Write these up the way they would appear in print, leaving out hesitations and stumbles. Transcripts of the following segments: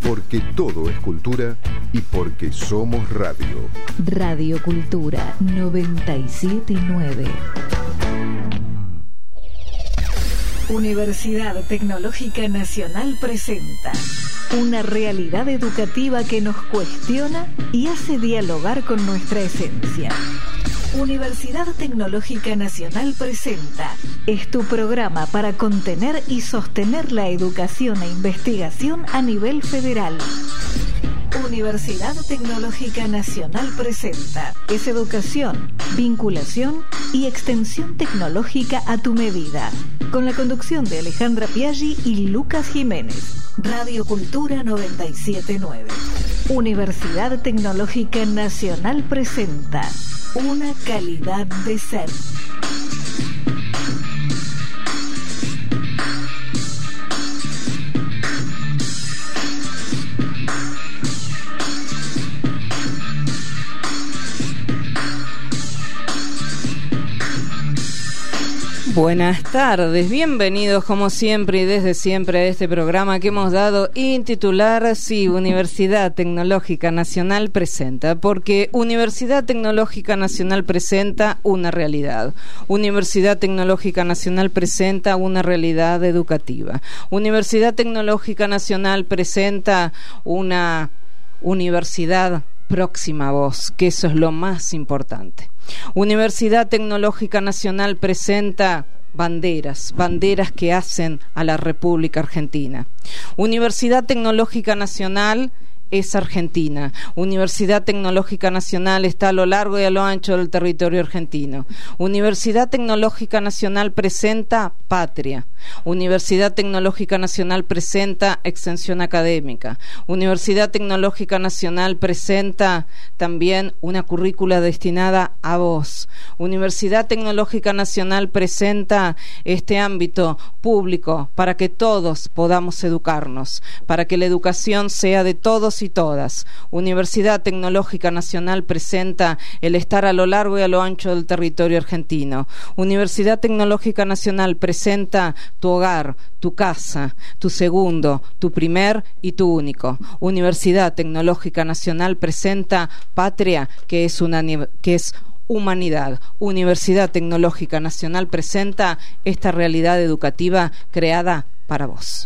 Porque todo es cultura y porque somos radio. Radio Cultura 97.9. Universidad Tecnológica Nacional presenta una realidad educativa que nos cuestiona y hace dialogar con nuestra esencia. Universidad Tecnológica Nacional presenta. Es tu programa para contener y sostener la educación e investigación a nivel federal. Universidad Tecnológica Nacional presenta. Es educación, vinculación y extensión tecnológica a tu medida. Con la conducción de Alejandra Piaggi y Lucas Jiménez. Radio Cultura 97.9. Universidad Tecnológica Nacional presenta. Una calidad de ser. Buenas tardes, bienvenidos como siempre y desde siempre a este programa que hemos dado intitular, sí, Universidad Tecnológica Nacional presenta, porque Universidad Tecnológica Nacional presenta una realidad. Universidad Tecnológica Nacional presenta una realidad educativa. Universidad Tecnológica Nacional presenta una universidad próxima a vos, que eso es lo más importante. Universidad Tecnológica Nacional presenta banderas que hacen a la República Argentina. Universidad Tecnológica Nacional es Argentina. Universidad Tecnológica Nacional está a lo largo y a lo ancho del territorio argentino. Universidad Tecnológica Nacional presenta patria. Universidad Tecnológica Nacional presenta extensión académica. Universidad Tecnológica Nacional presenta también una currícula destinada a vos. Universidad Tecnológica Nacional presenta este ámbito público para que todos podamos educarnos, para que la educación sea de todos y todas. Universidad Tecnológica Nacional presenta el estar a lo largo y a lo ancho del territorio argentino. Universidad Tecnológica Nacional presenta tu hogar, tu casa, tu segundo, tu primer y tu único. Universidad Tecnológica Nacional presenta patria, que es humanidad. Universidad Tecnológica Nacional presenta esta realidad educativa creada para vos.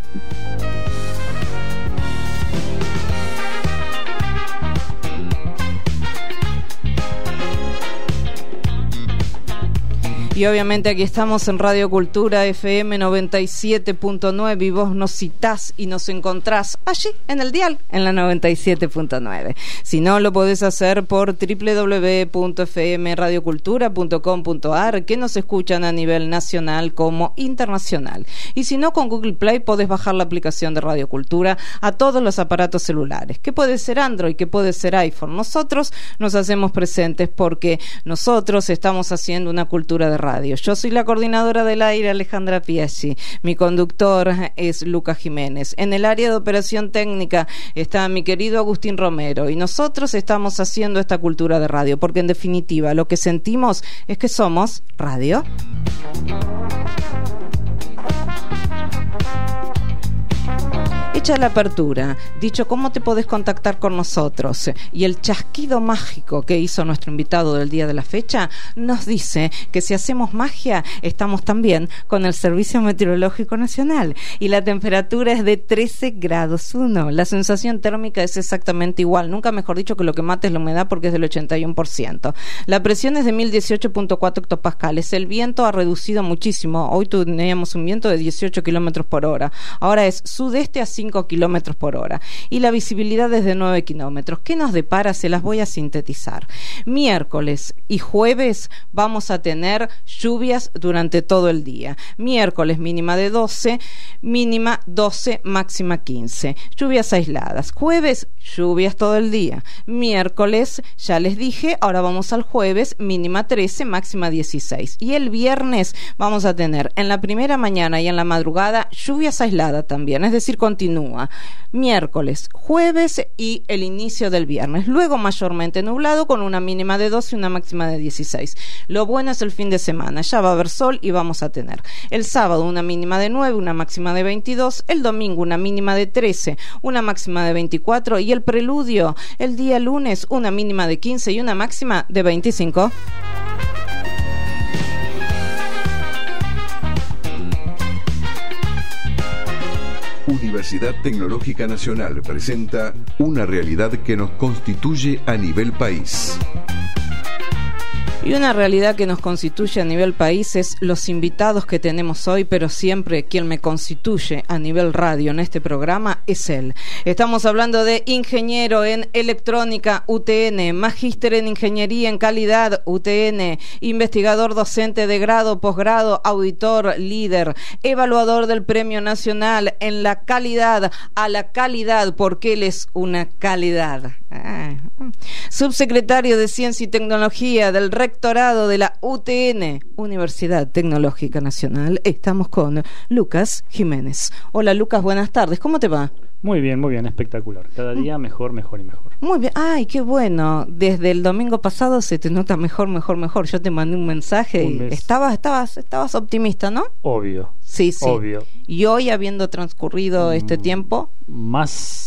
Y obviamente aquí estamos en Radio Cultura FM 97.9 y vos nos citás y nos encontrás allí en el dial, en la 97.9. Si no, lo podés hacer por www.fmradiocultura.com.ar, que nos escuchan a nivel nacional como internacional. Y si no, con Google Play podés bajar la aplicación de Radio Cultura a todos los aparatos celulares, que puede ser Android, que puede ser iPhone. Nosotros nos hacemos presentes porque nosotros estamos haciendo una cultura de radio. Yo soy la coordinadora del aire, Alejandra Piaggi. Mi conductor es Lucas Jiménez. En el área de operación técnica está mi querido Agustín Romero y nosotros estamos haciendo esta cultura de radio porque en definitiva lo que sentimos es que somos radio. Hecha la apertura, dicho cómo te podés contactar con nosotros y el chasquido mágico que hizo nuestro invitado del día de la fecha, nos dice que si hacemos magia estamos también con el Servicio Meteorológico Nacional y la temperatura es de 13 grados 1. La sensación térmica es exactamente igual, nunca mejor dicho que lo que mata es la humedad porque es del 81%. La presión es de 1018.4 hectopascales, el viento ha reducido muchísimo, hoy teníamos un viento de 18 kilómetros por hora, ahora es sudeste a 5 kilómetros por hora y la visibilidad es de 9 kilómetros. ¿Qué nos depara? Se las voy a sintetizar. Miércoles y jueves vamos a tener lluvias durante todo el día. Miércoles mínima de 12, mínima 12, máxima 15. Lluvias aisladas. Jueves, lluvias todo el día. Miércoles, ya les dije, ahora vamos al jueves, mínima 13, máxima 16. Y el viernes vamos a tener en la primera mañana y en la madrugada lluvias aisladas también, es decir, continúan. continúa miércoles, jueves y el inicio del viernes. Luego mayormente nublado con una mínima de 12 y una máxima de 16. Lo bueno es el fin de semana. Ya va a haber sol y vamos a tener el sábado una mínima de 9, una máxima de 22. El domingo una mínima de 13, una máxima de 24. Y el preludio, el día lunes, una mínima de 15 y una máxima de 25. Universidad Tecnológica Nacional presenta una realidad que nos constituye a nivel país. Y una realidad que nos constituye a nivel país es los invitados que tenemos hoy, pero siempre quien me constituye a nivel radio en este programa es él. Estamos hablando de ingeniero en electrónica UTN, magíster en ingeniería en calidad UTN, investigador docente de grado, posgrado, auditor, líder, evaluador del Premio Nacional en la calidad, a la calidad, porque él es una calidad. Subsecretario de Ciencia y Tecnología del Rectorado de la UTN, Universidad Tecnológica Nacional. Estamos con Lucas Jiménez. Hola Lucas, buenas tardes, ¿cómo te va? Muy bien, espectacular. Cada día mejor y mejor. Muy bien, ay, qué bueno. Desde el domingo pasado se te nota mejor. Yo te mandé un mensaje y estabas optimista, ¿no? Obvio. Sí. Obvio. Y hoy, habiendo transcurrido este tiempo, más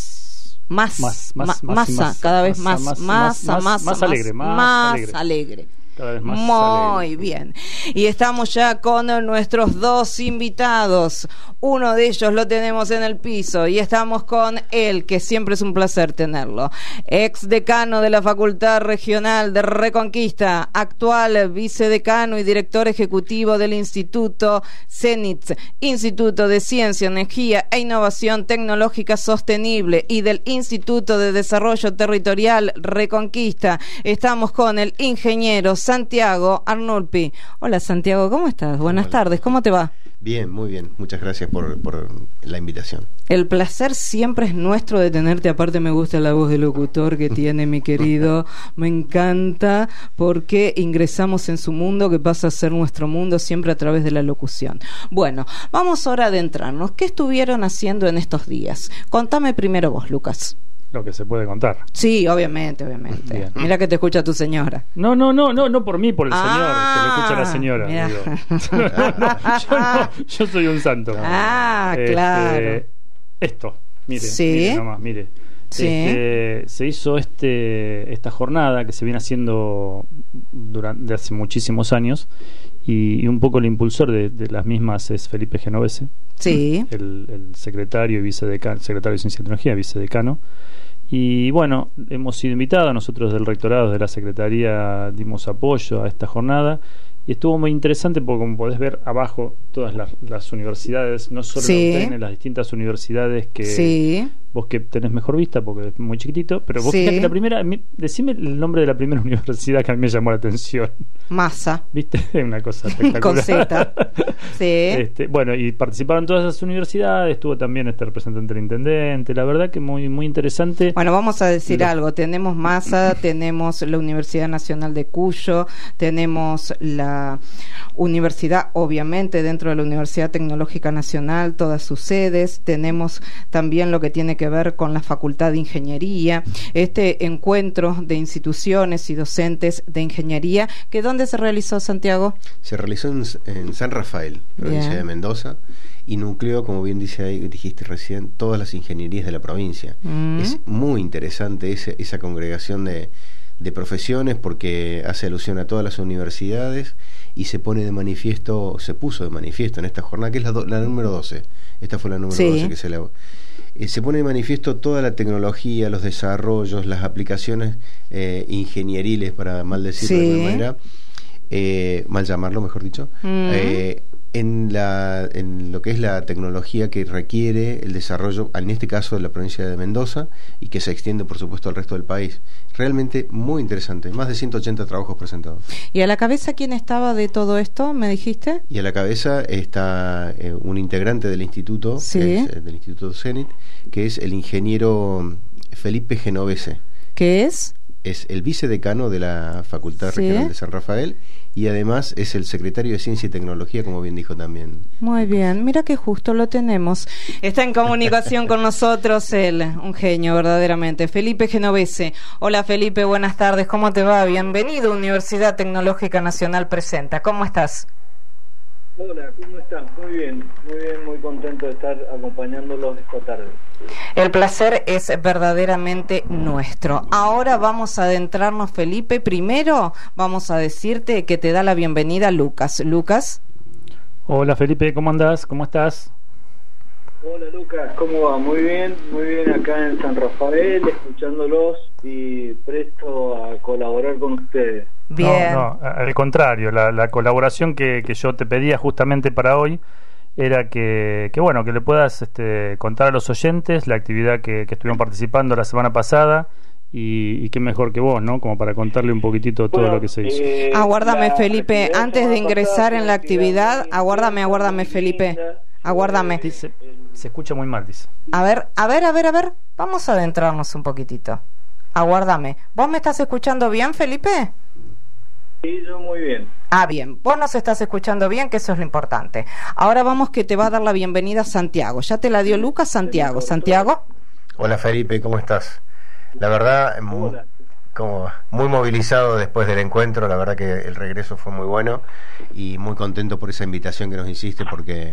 cada vez más alegre. Cada vez más muy alegre. Bien. Y estamos ya con nuestros dos invitados. Uno de ellos lo tenemos en el piso y estamos con él, que siempre es un placer tenerlo. Ex decano de la Facultad Regional de Reconquista, actual vicedecano y director ejecutivo del Instituto CENIT, Instituto de Ciencia, Energía e Innovación Tecnológica Sostenible, y del Instituto de Desarrollo Territorial Reconquista. Estamos con el ingeniero Santiago Arnulfi. Hola Santiago, ¿cómo estás? Buenas tardes, ¿cómo te va? Bien, muy bien. Muchas gracias por la invitación. El placer siempre es nuestro de tenerte. Aparte me gusta la voz de locutor que tiene mi querido. Me encanta porque ingresamos en su mundo, que pasa a ser nuestro mundo siempre a través de la locución. Bueno, vamos ahora a adentrarnos. ¿Qué estuvieron haciendo en estos días? Contame primero vos, Lucas. Lo que se puede contar. Sí, obviamente. Bien. Mira que te escucha tu señora. No por mí, por el señor, que lo escucha la señora. Yo soy un santo. Claro. Esto, mire, ¿sí? Mire nomás, mire. Sí. Se hizo esta jornada que se viene haciendo durante hace muchísimos años, y un poco el impulsor de las mismas es Felipe Genovese. Sí. El secretario y vicedecano, secretario de Ciencia y Tecnología, vicedecano. Y bueno, hemos sido invitados, nosotros del rectorado, de la Secretaría, dimos apoyo a esta jornada. Y estuvo muy interesante porque, como podés ver abajo, todas las universidades, no solo sí. la UTN, las distintas universidades que sí. Vos que tenés mejor vista porque es muy chiquitito, pero vos sí. fíjate la primera, decime el nombre de la primera universidad que a mí me llamó la atención. Massa. ¿Viste? Es una cosa espectacular. Con Z. Sí. Bueno, y participaron todas esas universidades, estuvo también este representante del intendente, la verdad que muy, muy interesante. Bueno, vamos a decir algo, tenemos Massa, tenemos la Universidad Nacional de Cuyo, tenemos la universidad, obviamente, dentro de la Universidad Tecnológica Nacional, todas sus sedes, tenemos también lo que tiene que ver con la Facultad de Ingeniería, este encuentro de instituciones y docentes de ingeniería, que ¿dónde se realizó, Santiago? Se realizó en San Rafael, provincia de Mendoza, y nucleó, como bien dijiste recién, todas las ingenierías de la provincia. Es muy interesante esa congregación de profesiones, porque hace alusión a todas las universidades y se puso de manifiesto en esta jornada, que es la número 12. Esta fue la número 12 que se pone de manifiesto toda la tecnología, los desarrollos, las aplicaciones ingenieriles, para mal decirlo de alguna manera, mal llamarlo, mejor dicho, en lo que es la tecnología que requiere el desarrollo, en este caso de la provincia de Mendoza, y que se extiende por supuesto al resto del país. Realmente muy interesante, más de 180 trabajos presentados. ¿Y a la cabeza quién estaba de todo esto, me dijiste? Y a la cabeza está un integrante del instituto, del Instituto CENIT, que es el ingeniero Felipe Genovese. ¿Qué es? es el vicedecano de la Facultad Regional de San Rafael y además es el secretario de Ciencia y Tecnología, como bien dijo también. Muy bien, mira que justo lo tenemos. Está en comunicación con nosotros un genio verdaderamente, Felipe Genovese. Hola Felipe, buenas tardes, ¿cómo te va? Bienvenido a Universidad Tecnológica Nacional Presenta. ¿Cómo estás? Hola, ¿cómo estás? Muy bien, muy contento de estar acompañándolos esta tarde. El placer es verdaderamente nuestro. Ahora vamos a adentrarnos, Felipe. Primero vamos a decirte que te da la bienvenida Lucas. Lucas. Hola Felipe, ¿cómo andás? ¿Cómo estás? Hola Lucas, ¿cómo va? Muy bien acá en San Rafael, escuchándolos y presto a colaborar con ustedes. Bien. No, al contrario, la colaboración que yo te pedía justamente para hoy era que bueno, que le puedas contar a los oyentes la actividad que estuvieron participando la semana pasada y qué mejor que vos, ¿no? Como para contarle un poquitito todo lo que se hizo. Aguárdame, Felipe, antes de ingresar en la actividad, aguárdame, Felipe. Aguárdame. Se escucha muy mal, dice. A ver. Vamos a adentrarnos un poquitito. Aguárdame. ¿Vos me estás escuchando bien, Felipe? Sí, yo muy bien. Bien. Vos nos estás escuchando bien, que eso es lo importante. Ahora vamos, que te va a dar la bienvenida Santiago. Ya te la dio Lucas. Santiago. Hola Felipe, ¿cómo estás? La verdad, como muy movilizado después del encuentro. La verdad que el regreso fue muy bueno y muy contento por esa invitación que nos hiciste, porque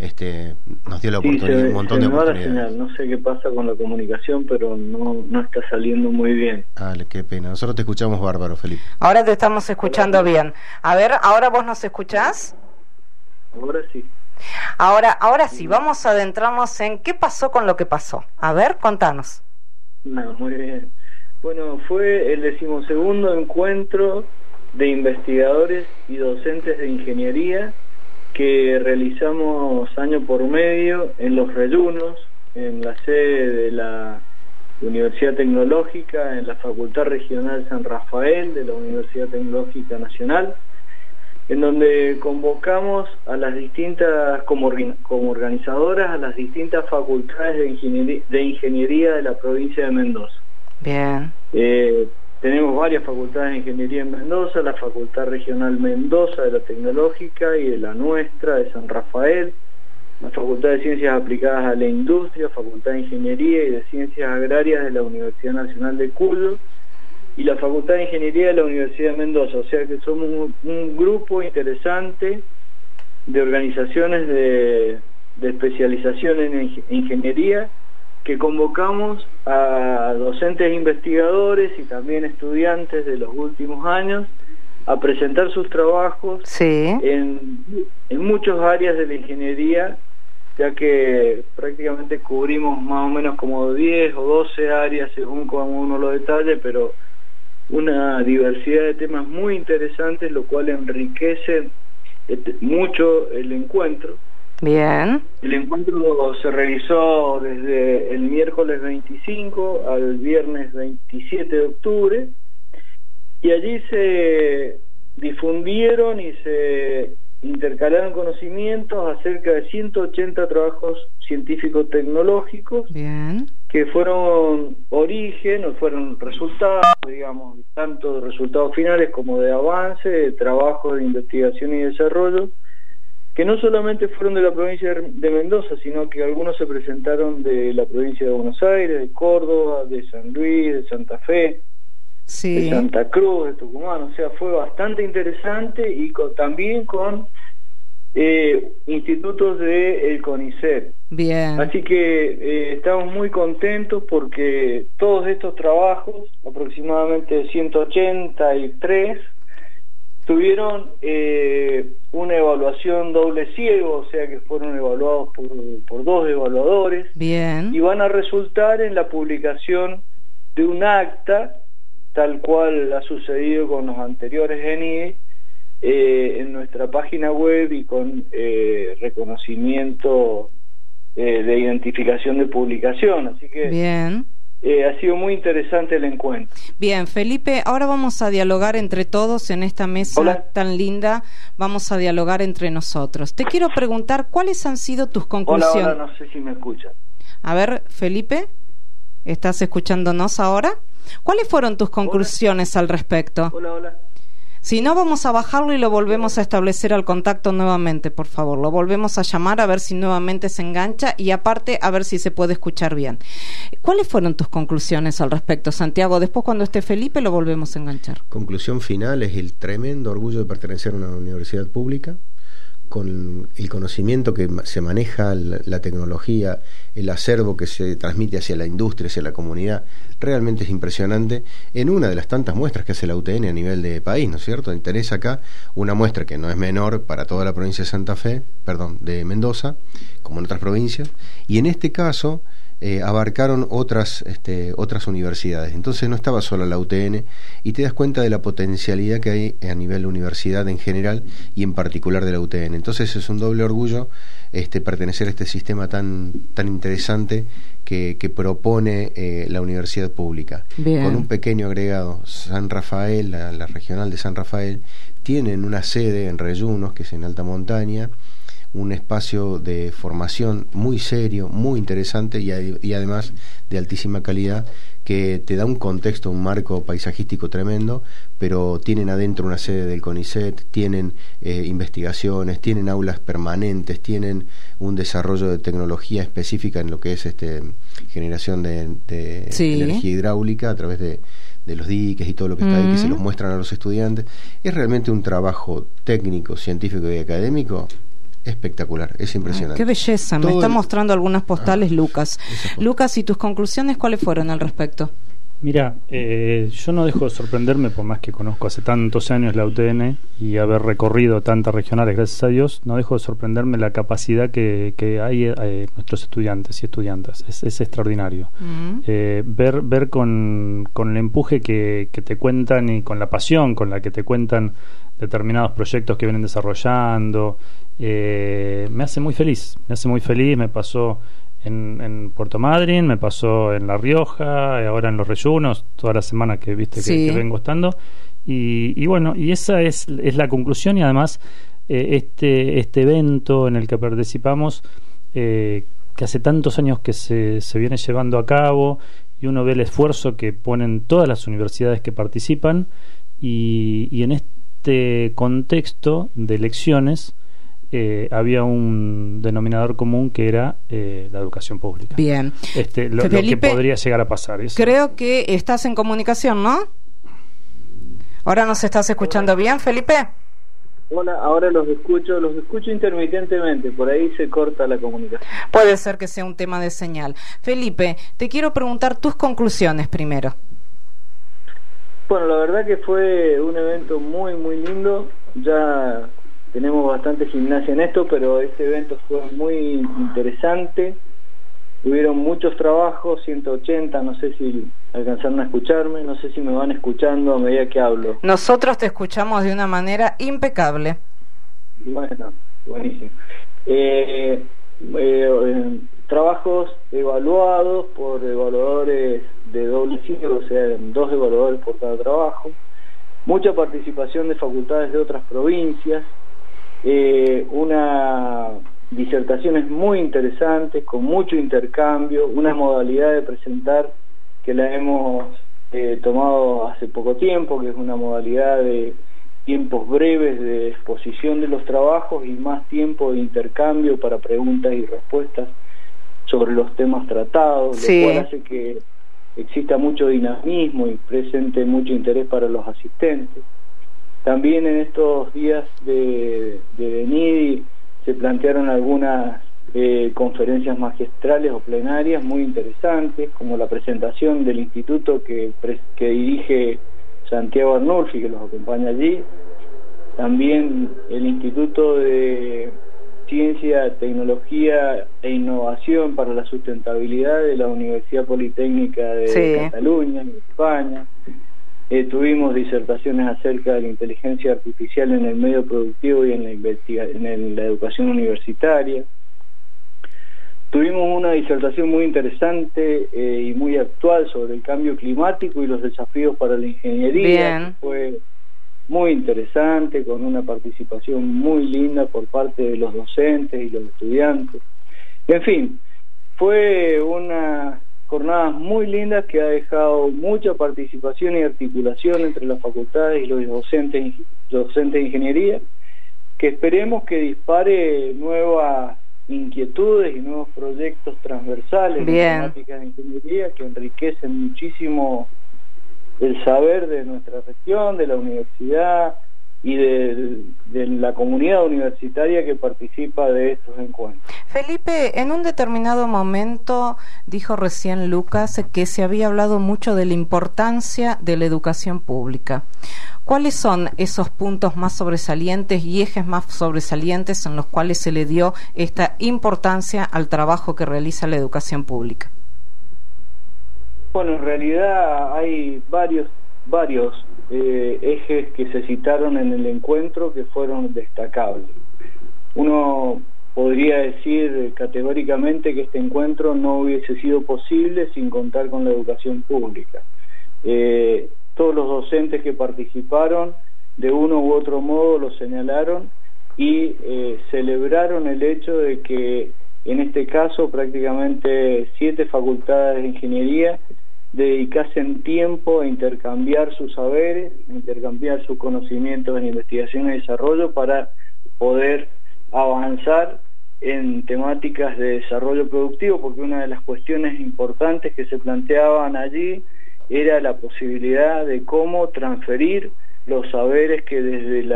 nos dio la oportunidad, un montón de oportunidades. No sé qué pasa con la comunicación, pero no está saliendo muy bien. Qué pena. Nosotros te escuchamos bárbaro, Felipe. Ahora te estamos escuchando bien. A ver, ¿ahora vos nos escuchás? Ahora sí. Ahora sí, vamos a adentrarnos en qué pasó con lo que pasó. A ver, contanos. Muy bien. Bueno, fue el 12º encuentro de investigadores y docentes de ingeniería que realizamos año por medio en Los Reyunos, en la sede de la Universidad Tecnológica, en la Facultad Regional San Rafael de la Universidad Tecnológica Nacional, en donde convocamos a las distintas, como organizadoras, a las distintas facultades de ingeniería de la provincia de Mendoza. Bien. Tenemos varias facultades de ingeniería en Mendoza, la Facultad Regional Mendoza de la Tecnológica y de la nuestra, de San Rafael, la Facultad de Ciencias Aplicadas a la Industria, Facultad de Ingeniería y de Ciencias Agrarias de la Universidad Nacional de Cuyo y la Facultad de Ingeniería de la Universidad de Mendoza. O sea que somos un grupo interesante de organizaciones de especialización en ingeniería, que convocamos a docentes e investigadores y también estudiantes de los últimos años a presentar sus trabajos en muchas áreas de la ingeniería, ya que prácticamente cubrimos más o menos como 10 o 12 áreas según como uno lo detalle, pero una diversidad de temas muy interesantes, lo cual enriquece mucho el encuentro. Bien. El encuentro se realizó desde el miércoles 25 al viernes 27 de octubre y allí se difundieron y se intercalaron conocimientos acerca de 180 trabajos científicos tecnológicos. Bien. Que fueron origen o fueron resultados, digamos, tanto de resultados finales como de avance, de trabajos de investigación y desarrollo, que no solamente fueron de la provincia de Mendoza, sino que algunos se presentaron de la provincia de Buenos Aires, de Córdoba, de San Luis, de Santa Fe, de Santa Cruz, de Tucumán. O sea, fue bastante interesante y también con institutos del CONICET. Bien. Así que estamos muy contentos porque todos estos trabajos, aproximadamente 183, tuvieron una evaluación doble ciego, o sea que fueron evaluados por 2 evaluadores. Bien. Y van a resultar en la publicación de un acta, tal cual ha sucedido con los anteriores GENIE, en nuestra página web y con reconocimiento de identificación de publicación. Así que bien. Ha sido muy interesante el encuentro. Bien, Felipe, ahora vamos a dialogar entre todos en esta mesa tan linda. Vamos a dialogar entre nosotros. Te quiero preguntar, ¿cuáles han sido tus conclusiones? Hola, no sé si me escuchan. A ver, Felipe. ¿Estás escuchándonos ahora? ¿Cuáles fueron tus conclusiones al respecto? Hola. Si no, vamos a bajarlo y lo volvemos a establecer al contacto nuevamente, por favor. Lo volvemos a llamar a ver si nuevamente se engancha y aparte a ver si se puede escuchar bien. ¿Cuáles fueron tus conclusiones al respecto, Santiago? Después, cuando esté Felipe, lo volvemos a enganchar. Conclusión final es el tremendo orgullo de pertenecer a una universidad pública, con el conocimiento que se maneja, la tecnología, el acervo que se transmite hacia la industria, hacia la comunidad, realmente es impresionante en una de las tantas muestras que hace la UTN a nivel de país, ¿no es cierto? Tenés acá una muestra que no es menor para toda la provincia de de Mendoza, como en otras provincias, y en este caso abarcaron otras universidades. Entonces no estaba solo la UTN, y te das cuenta de la potencialidad que hay a nivel de universidad en general y en particular de la UTN. Entonces es un doble orgullo pertenecer a este sistema tan interesante que propone la universidad pública. Bien. Con un pequeño agregado, San Rafael, la regional de San Rafael, tienen una sede en Reyunos, que es en alta montaña, un espacio de formación muy serio, muy interesante y además de altísima calidad, que te da un contexto, un marco paisajístico tremendo, pero tienen adentro una sede del CONICET, tienen investigaciones, tienen aulas permanentes, tienen un desarrollo de tecnología específica en lo que es generación de energía hidráulica a través de los diques y todo lo que está ahí, que se los muestran a los estudiantes. Es realmente un trabajo técnico, científico y académico espectacular, es impresionante. Qué belleza, me está mostrando algunas postales Lucas. Lucas, ¿y tus conclusiones cuáles fueron al respecto? Mira, yo no dejo de sorprenderme, por más que conozco hace tantos años la UTN y haber recorrido tantas regionales, gracias a Dios, no dejo de sorprenderme la capacidad que hay nuestros estudiantes y estudiantas. Es extraordinario. Ver con el empuje que te cuentan y con la pasión con la que te cuentan determinados proyectos que vienen desarrollando, me hace muy feliz. Me pasó en Puerto Madryn, me pasó en La Rioja, ahora en Los Reyunos, toda la semana que que vengo estando, y bueno, y esa es la conclusión. Y además este evento en el que participamos, que hace tantos años que se viene llevando a cabo, y uno ve el esfuerzo que ponen todas las universidades que participan, y en este contexto de elecciones había un denominador común que era la educación pública. Bien. Lo que podría llegar a pasar. Creo que estás en comunicación, ¿no? ¿Ahora nos estás escuchando bien, Felipe? Hola, ahora los escucho intermitentemente, por ahí se corta la comunicación. Puede ser que sea un tema de señal. Felipe, te quiero preguntar tus conclusiones primero. Bueno, la verdad que fue un evento muy, muy lindo. Ya tenemos bastante gimnasia en esto, pero este evento fue muy interesante. Hubieron muchos trabajos, 180, no sé si alcanzaron a escucharme, no sé si me van escuchando a medida que hablo. Nosotros te escuchamos de una manera impecable. Bueno, buenísimo. Trabajos evaluados por evaluadores de doble ciclo, o sea, 2 evaluadores por cada trabajo. Mucha participación de facultades de otras provincias. Disertaciones muy interesantes, con mucho intercambio, una modalidad de presentar que la hemos tomado hace poco tiempo, que es una modalidad de tiempos breves de exposición de los trabajos y más tiempo de intercambio para preguntas y respuestas sobre los temas tratados, lo cual hace que exista mucho dinamismo y presente mucho interés para los asistentes. También en estos días de NIDI se plantearon algunas conferencias magistrales o plenarias muy interesantes, como la presentación del instituto que dirige Santiago Arnulfi, que los acompaña allí. También el Instituto de Ciencia, Tecnología e Innovación para la Sustentabilidad de la Universidad Politécnica de Cataluña, en España. Tuvimos disertaciones acerca de la inteligencia artificial en el medio productivo y en la educación universitaria. Tuvimos una disertación muy interesante y muy actual sobre el cambio climático y los desafíos para la ingeniería. Que fue muy interesante, con una participación muy linda por parte de los docentes y los estudiantes. En fin, fue una jornadas muy lindas que ha dejado mucha participación y articulación entre las facultades y los docentes de ingeniería, que esperemos que dispare nuevas inquietudes y nuevos proyectos transversales en temáticas de ingeniería que enriquecen muchísimo el saber de nuestra región, de la universidad y de la comunidad universitaria que participa de estos encuentros. Felipe, en un determinado momento dijo recién Lucas que se había hablado mucho de la importancia de la educación pública. ¿Cuáles son esos puntos más sobresalientes y ejes más sobresalientes en los cuales se le dio esta importancia al trabajo que realiza la educación pública? Bueno, en realidad hay varios ejes que se citaron en el encuentro que fueron destacables. Uno podría decir categóricamente que este encuentro no hubiese sido posible sin contar con la educación pública. Todos los docentes que participaron de uno u otro modo lo señalaron y celebraron el hecho de que en este caso prácticamente 7 facultades de ingeniería dedicasen tiempo a intercambiar sus saberes, a intercambiar sus conocimientos en investigación y desarrollo para poder avanzar en temáticas de desarrollo productivo, porque una de las cuestiones importantes que se planteaban allí era la posibilidad de cómo transferir los saberes que desde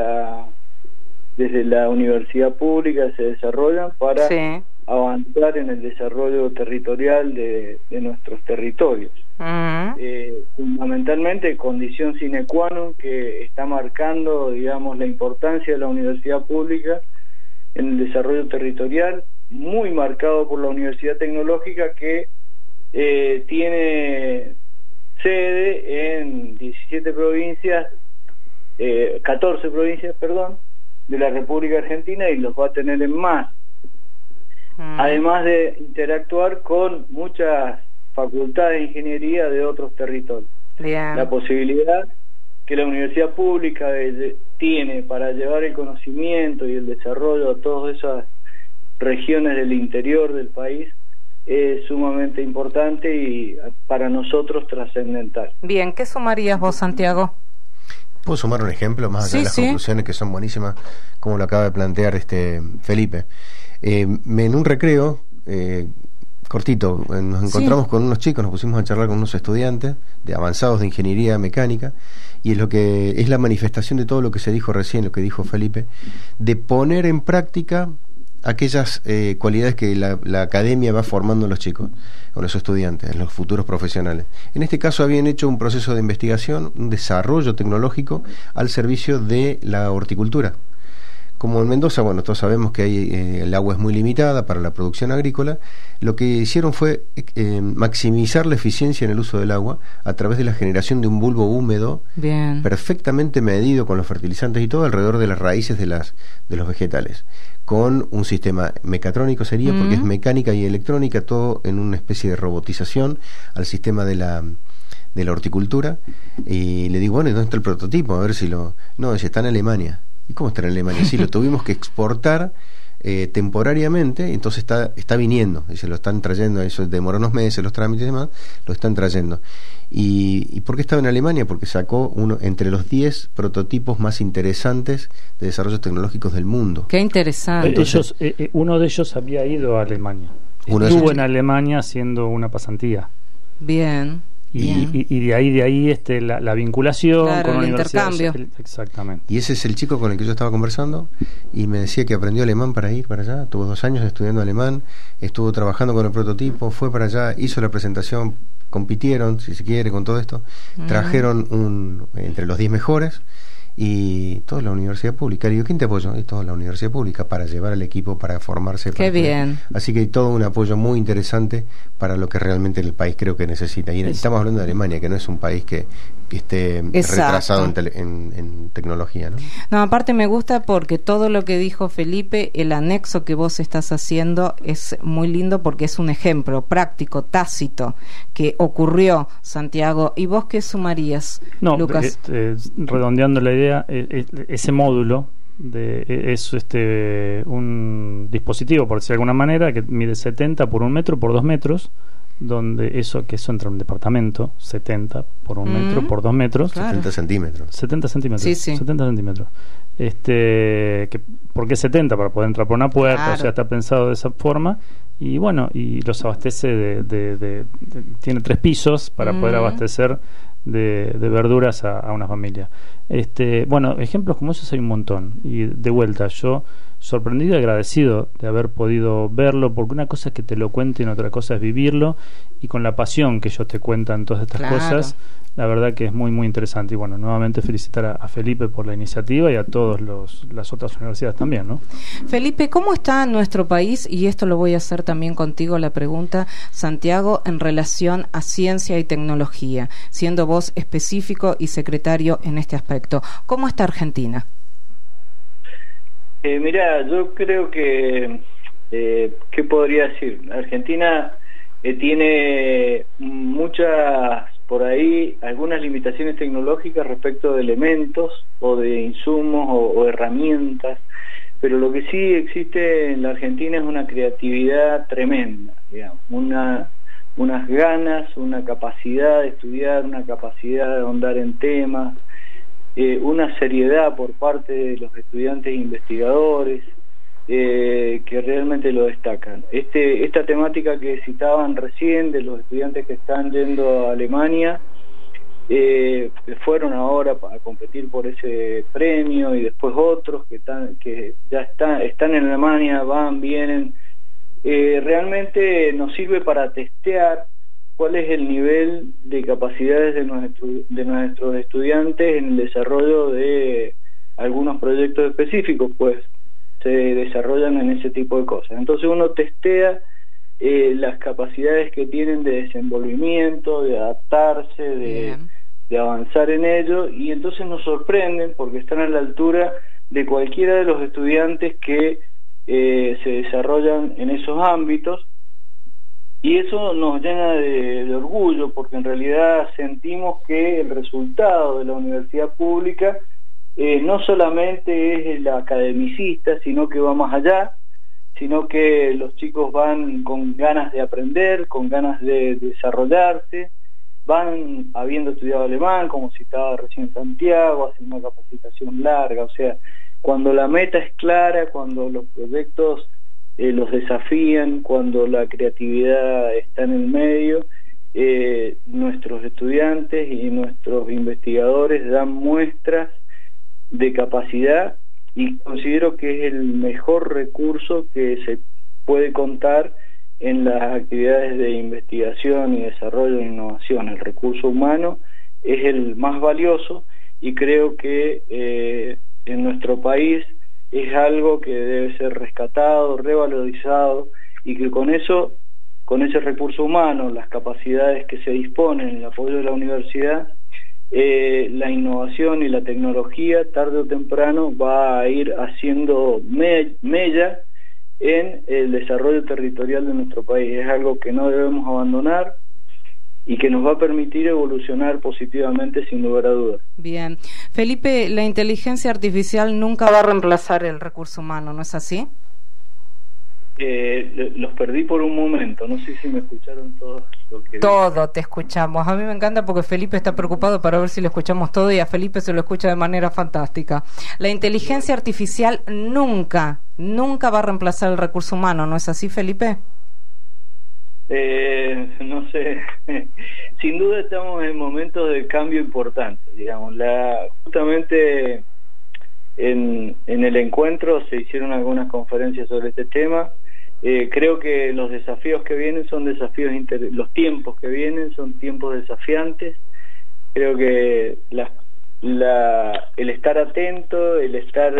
la universidad pública se desarrollan para avanzar en el desarrollo territorial de nuestros territorios. Fundamentalmente, condición sine qua non que está marcando, digamos, la importancia de la universidad pública en el desarrollo territorial, muy marcado por la Universidad Tecnológica, que tiene sede en 14 provincias, de la República Argentina, y los va a tener en más. Además de interactuar con muchas facultades de ingeniería de otros territorios. La posibilidad que la universidad pública tiene para llevar el conocimiento y el desarrollo a todas esas regiones del interior del país es sumamente importante y para nosotros trascendental. Bien, ¿qué sumarías vos, Santiago? ¿Puedo sumar un ejemplo más allá de las conclusiones que son buenísimas, como lo acaba de plantear Felipe? En un recreo cortito, nos encontramos con unos chicos, nos pusimos a charlar con unos estudiantes de avanzados de ingeniería mecánica, y es lo que es la manifestación de todo lo que se dijo recién, lo que dijo Felipe, de poner en práctica aquellas cualidades que la academia va formando en los chicos, o los estudiantes, en los futuros profesionales. En este caso habían hecho un proceso de investigación, un desarrollo tecnológico al servicio de la horticultura. Como en Mendoza, bueno, todos sabemos que el agua es muy limitada para la producción agrícola. Lo que hicieron fue maximizar la eficiencia en el uso del agua a través de la generación de un bulbo húmedo perfectamente medido con los fertilizantes y todo alrededor de las raíces de los vegetales, con un sistema mecatrónico sería, porque es mecánica y electrónica, todo en una especie de robotización al sistema de la horticultura. Y le digo, bueno, ¿dónde está el prototipo? A ver si no, dice, está en Alemania. ¿Y cómo está en Alemania? Sí, lo tuvimos que exportar temporariamente, entonces está viniendo, y se lo están trayendo, eso demora unos meses, los trámites y demás, lo están trayendo. ¿Y por qué estaba en Alemania? Porque sacó entre los 10 prototipos más interesantes de desarrollos tecnológicos del mundo. Qué interesante. Uno de ellos había ido a Alemania. Estuvo en Alemania haciendo una pasantía. Bien. Y de ahí la vinculación con la universidad. Intercambio. Exactamente. Y ese es el chico con el que yo estaba conversando, y me decía que aprendió alemán para ir para allá. Tuvo 2 años estudiando alemán, estuvo trabajando con el prototipo, fue para allá, hizo la presentación, compitieron, si se quiere, con todo esto, trajeron entre los 10 mejores, y toda la universidad pública. Y digo, ¿quién te apoyó? Y toda la universidad pública, para llevar al equipo, para formarse. Qué bien. Así que hay todo un apoyo muy interesante para lo que realmente el país creo que necesita. Y estamos hablando de Alemania, que no es un país que esté retrasado en tecnología, ¿no? No, aparte me gusta porque todo lo que dijo Felipe, el anexo que vos estás haciendo es muy lindo, porque es un ejemplo práctico, tácito, que ocurrió, Santiago. ¿Y vos qué sumarías, Lucas? Redondeando la idea, ese módulo es un dispositivo, por decirlo de alguna manera, que mide 70 por 1 metro por 2 metros, donde eso entra en un departamento, 70 por 1 metro, por 2 metros. Claro. 70 centímetros. 70 centímetros. Sí, sí. 70 centímetros. ¿Por qué 70? Para poder entrar por una puerta, Claro. o sea, está pensado de esa forma. Y bueno, y los abastece tiene 3 pisos para poder abastecer de verduras a una familia. Bueno, ejemplos como esos hay un montón. Y de vuelta, yo sorprendido y agradecido de haber podido verlo, porque una cosa es que te lo cuenten, otra cosa es vivirlo, y con la pasión que ellos te cuentan todas estas Claro. cosas, la verdad que es muy muy interesante. Y bueno, nuevamente felicitar a Felipe por la iniciativa y a todas las otras universidades también, ¿no? Felipe, ¿cómo está nuestro país? Y esto lo voy a hacer también contigo la pregunta, Santiago, en relación a ciencia y tecnología, siendo vos específico y secretario en este aspecto. ¿Cómo está Argentina? Mira, yo creo que, ¿qué podría decir? Argentina tiene por ahí, algunas limitaciones tecnológicas respecto de elementos o de insumos o herramientas, pero lo que sí existe en la Argentina es una creatividad tremenda, digamos, unas ganas, una capacidad de estudiar, una capacidad de ahondar en temas, una seriedad por parte de los estudiantes e investigadores que realmente lo destacan. Esta temática que citaban recién de los estudiantes que están yendo a Alemania, fueron ahora a competir por ese premio, y después otros que ya están en Alemania, vienen, realmente nos sirve para testear cuál es el nivel de capacidades de nuestros estudiantes en el desarrollo de algunos proyectos específicos, pues se desarrollan en ese tipo de cosas. Entonces uno testea las capacidades que tienen de desenvolvimiento, de adaptarse, de avanzar en ello, y entonces nos sorprenden porque están a la altura de cualquiera de los estudiantes que se desarrollan en esos ámbitos. Y eso nos llena de orgullo, porque en realidad sentimos que el resultado de la universidad pública no solamente es el academicista, sino que va más allá, sino que los chicos van con ganas de aprender, con ganas de desarrollarse, van habiendo estudiado alemán, como citaba recién Santiago, haciendo una capacitación larga. O sea, cuando la meta es clara, cuando los proyectos los desafían, cuando la creatividad está en el medio, nuestros estudiantes y nuestros investigadores dan muestras de capacidad, y considero que es el mejor recurso que se puede contar en las actividades de investigación y desarrollo e innovación. El recurso humano es el más valioso, y creo que en nuestro país es algo que debe ser rescatado, revalorizado, y que con ese recurso humano, las capacidades que se disponen, el apoyo de la universidad, la innovación y la tecnología tarde o temprano va a ir haciendo mella en el desarrollo territorial de nuestro país. Es algo que no debemos abandonar y que nos va a permitir evolucionar positivamente, sin lugar a dudas. Bien. Felipe, la inteligencia artificial nunca va a reemplazar el recurso humano, ¿no es así? Los perdí por un momento, no sé si me escucharon todo lo que Todo te escuchamos. A mí me encanta porque Felipe está preocupado para ver si le escuchamos todo, y a Felipe se lo escucha de manera fantástica. La inteligencia artificial nunca va a reemplazar el recurso humano, ¿no es así, Felipe? No sé, sin duda estamos en momentos de cambio importante, digamos. Justamente en el encuentro se hicieron algunas conferencias sobre este tema. Creo que los desafíos que vienen son desafíos los tiempos que vienen son tiempos desafiantes. Creo que el estar atento, el estar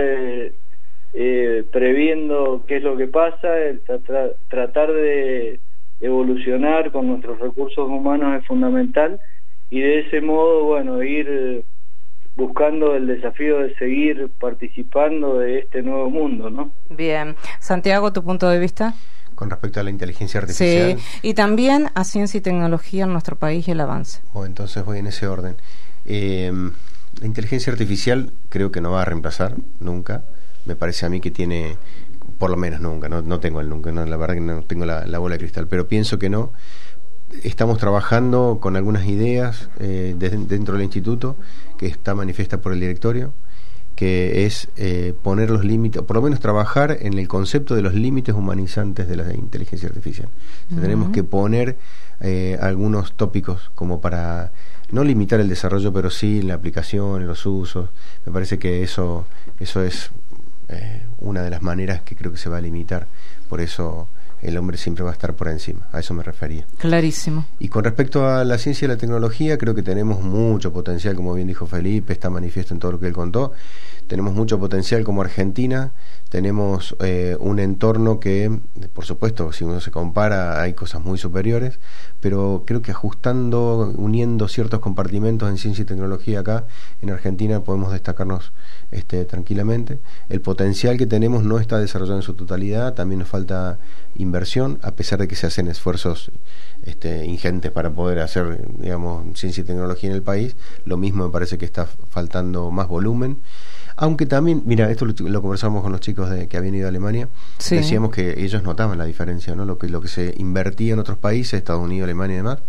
previendo qué es lo que pasa, el tratar de evolucionar con nuestros recursos humanos es fundamental, y de ese modo, bueno, ir buscando el desafío de seguir participando de este nuevo mundo, ¿no? Bien. Santiago, ¿tu punto de vista? Con respecto a la inteligencia artificial. Sí, y también a ciencia y tecnología en nuestro país y el avance. Bueno, entonces voy en ese orden. La inteligencia artificial creo que no va a reemplazar nunca. Me parece a mí que tiene, por lo menos nunca, no tengo el nunca, no, la verdad que no tengo la bola de cristal, pero pienso que no, estamos trabajando con algunas ideas dentro del instituto, que está manifiesta por el directorio, que es poner los límites, o por lo menos trabajar en el concepto de los límites humanizantes de la inteligencia artificial. Tenemos que poner algunos tópicos como para no limitar el desarrollo, pero sí la aplicación, los usos. Me parece que eso es una de las maneras que creo que se va a limitar. Por eso el hombre siempre va a estar por encima, a eso me refería. Clarísimo. Y con respecto a la ciencia y la tecnología, creo que tenemos mucho potencial, como bien dijo Felipe, está manifiesto en todo lo que él contó. Tenemos mucho potencial como Argentina, tenemos un entorno que, por supuesto, si uno se compara, hay cosas muy superiores, pero creo que uniendo ciertos compartimentos en ciencia y tecnología acá en Argentina podemos destacarnos tranquilamente. El potencial que tenemos no está desarrollado en su totalidad, también nos falta inversión, a pesar de que se hacen esfuerzos ingentes para poder hacer, digamos, ciencia y tecnología en el país. Lo mismo me parece que está faltando más volumen. Aunque también, mira, esto lo conversamos con los chicos que habían ido a Alemania, sí. Decíamos que ellos notaban la diferencia, ¿no? Lo que se invertía en otros países, Estados Unidos, Alemania y demás,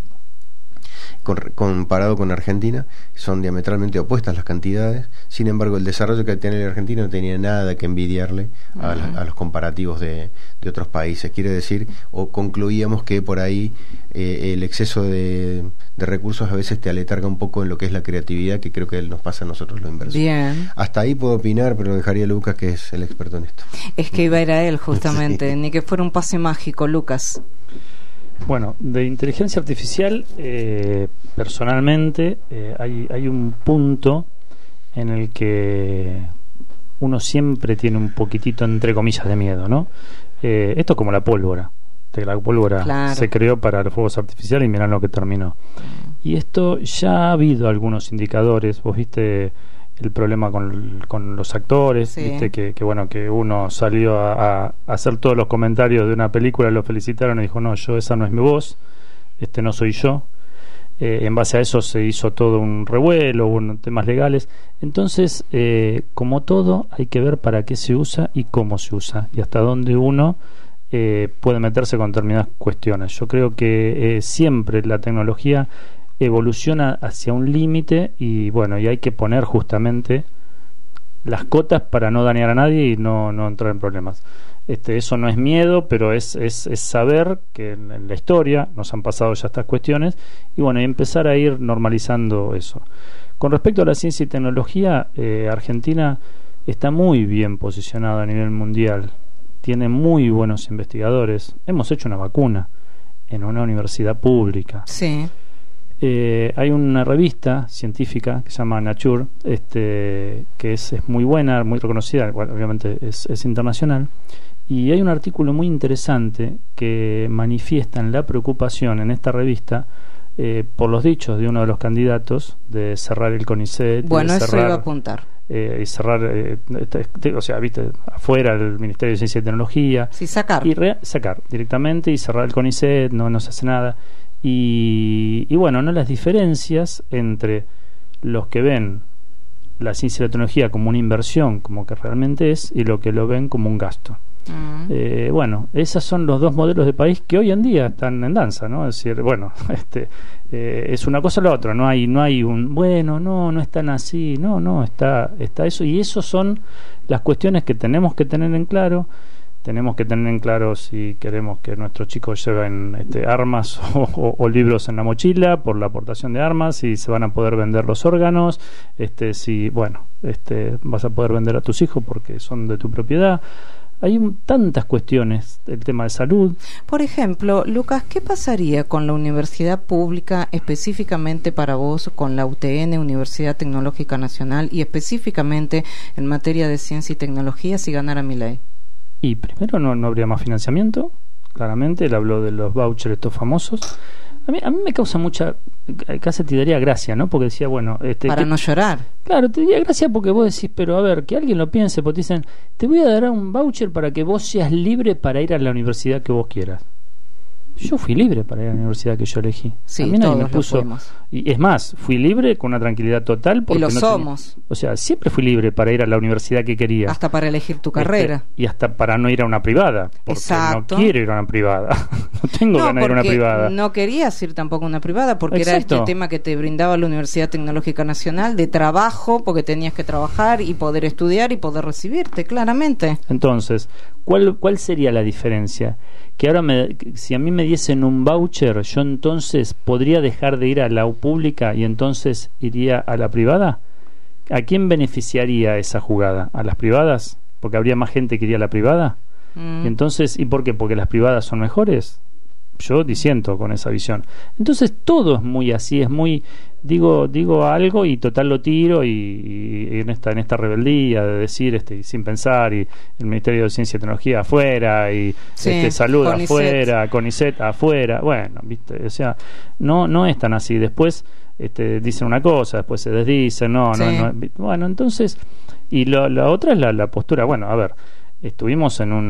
comparado con Argentina, son diametralmente opuestas las cantidades. Sin embargo, el desarrollo que tiene la Argentina no tenía nada que envidiarle a los comparativos de otros países. Quiere decir, o concluíamos que por ahí el exceso de recursos a veces te aletarga un poco en lo que es la creatividad, que creo que nos pasa a nosotros lo inverso. Bien. Hasta ahí puedo opinar, pero lo dejaría a Lucas, que es el experto en esto. Es que iba a ir a él justamente, sí. Ni que fuera un pase mágico, Lucas. Bueno, de inteligencia artificial, personalmente, hay un punto en el que uno siempre tiene un poquitito, entre comillas, de miedo, ¿no? Esto es como la pólvora. La pólvora claro. Se creó para los fuegos artificiales y mirá lo que terminó. Y esto ya ha habido algunos indicadores. Vos viste el problema con los actores, sí. Viste que bueno, que uno salió a hacer todos los comentarios de una película, lo felicitaron y dijo, no, esa no es mi voz, no soy yo. En base a eso se hizo todo un revuelo, temas legales. Entonces, como todo, hay que ver para qué se usa y cómo se usa y hasta dónde uno puede meterse con determinadas cuestiones. Yo creo que siempre la tecnología evoluciona hacia un límite y bueno, y hay que poner justamente las cotas para no dañar a nadie y no entrar en problemas. Eso no es miedo, pero es saber que en la historia nos han pasado ya estas cuestiones y bueno, y empezar a ir normalizando eso. Con respecto a la ciencia y tecnología, Argentina está muy bien posicionada a nivel mundial, tiene muy buenos investigadores. Hemos hecho una vacuna en una universidad pública. Sí. Hay una revista científica que se llama Nature, que es muy buena, muy reconocida, bueno, obviamente es internacional, y hay un artículo muy interesante que manifiestan la preocupación en esta revista por los dichos de uno de los candidatos de cerrar el CONICET. Bueno, eso iba a apuntar. Y cerrar, o sea, viste, afuera el Ministerio de Ciencia y Tecnología. Sí, sacar. Sacar directamente y cerrar el CONICET, no se hace nada. Y bueno, no las diferencias entre los que ven la ciencia y la tecnología como una inversión, como que realmente es, y lo que lo ven como un gasto. Bueno, esos son los dos modelos de país que hoy en día están en danza, ¿no? Es decir, bueno, es una cosa o la otra, no hay un bueno, no están así, no está eso, y eso son las cuestiones que tenemos que tener en claro. Tenemos que tener en claro si queremos que nuestros chicos lleven armas o libros en la mochila por la aportación de armas, si se van a poder vender los órganos, si bueno, vas a poder vender a tus hijos porque son de tu propiedad. Hay tantas cuestiones, el tema de salud. Por ejemplo, Lucas, ¿qué pasaría con la universidad pública, específicamente para vos, con la UTN, Universidad Tecnológica Nacional, y específicamente en materia de ciencia y tecnología, si ganara Milei? Y primero no habría más financiamiento, claramente. Él habló de los vouchers estos famosos. A mí me causa mucha, casi te daría gracia, ¿no? Porque decía, bueno... para no llorar. Claro, te daría gracia porque vos decís, pero a ver, que alguien lo piense, porque te dicen, te voy a dar un voucher para que vos seas libre para ir a la universidad que vos quieras. Yo fui libre para ir a la universidad que yo elegí. Sí, a mí nadie todos me puso. Y es más, fui libre con una tranquilidad total. Porque y lo no somos. O sea, siempre fui libre para ir a la universidad que quería. Hasta para elegir tu carrera. Y hasta para no ir a una privada. Porque Exacto. no quiero ir a una privada. No tengo ganas de ir a una privada. No querías ir tampoco a una privada porque Exacto. era este tema que te brindaba la Universidad Tecnológica Nacional de trabajo, porque tenías que trabajar y poder estudiar y poder recibirte, claramente. Entonces, ¿cuál sería la diferencia? Que ahora si a mí me diesen un voucher, yo entonces podría dejar de ir a la pública y entonces iría a la privada. ¿A quién beneficiaría esa jugada? ¿A las privadas? Porque habría más gente que iría a la privada. Y entonces, ¿y por qué? ¿Porque las privadas son mejores? Yo disiento con esa visión. Entonces todo es muy así, es muy digo algo y total lo tiro y en esta rebeldía de decir sin pensar, y el Ministerio de Ciencia y Tecnología afuera y salud CONICET. Afuera, CONICET afuera. Bueno, viste, o sea, no es tan así. Después dicen una cosa, después se desdicen, no. Bueno, entonces, y la otra es la postura. Bueno, a ver, estuvimos en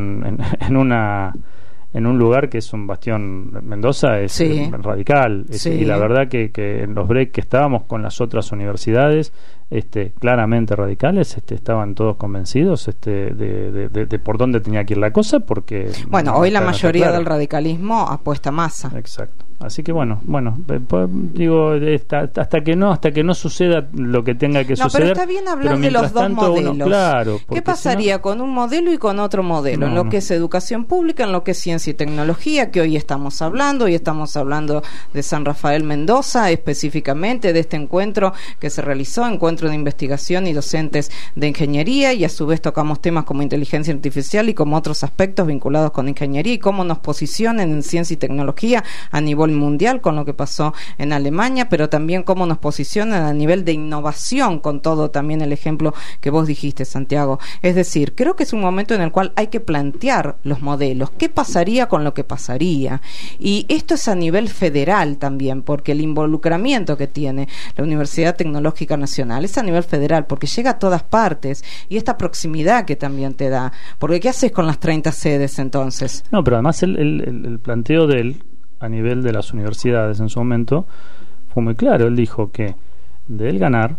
un lugar que es un bastión. Mendoza es radical, y la verdad que en los breaks que estábamos con las otras universidades claramente radicales, estaban todos convencidos de por dónde tenía que ir la cosa, porque hoy la mayoría del radicalismo apuesta a Massa. Exacto. Así que bueno, digo, hasta que no suceda lo que tenga que suceder. Pero está bien hablar de los dos modelos. ¿Qué pasaría con un modelo y con otro modelo? En lo que es educación pública, en lo que es ciencia y tecnología, que hoy estamos hablando de San Rafael Mendoza, específicamente de este encuentro que se realizó, encuentro de investigación y docentes de ingeniería, y a su vez tocamos temas como inteligencia artificial y como otros aspectos vinculados con ingeniería y cómo nos posicionan en ciencia y tecnología a nivel mundial con lo que pasó en Alemania, pero también cómo nos posicionan a nivel de innovación con todo también el ejemplo que vos dijiste, Santiago. Es decir, creo que es un momento en el cual hay que plantear los modelos. ¿Qué pasaría con lo que pasaría? Y esto es a nivel federal también, porque el involucramiento que tiene la Universidad Tecnológica Nacional es a nivel federal, porque llega a todas partes, y esta proximidad que también te da. Porque ¿qué haces con las 30 sedes entonces? No, pero además el planteo de él a nivel de las universidades en su momento fue muy claro. Él dijo que de él ganar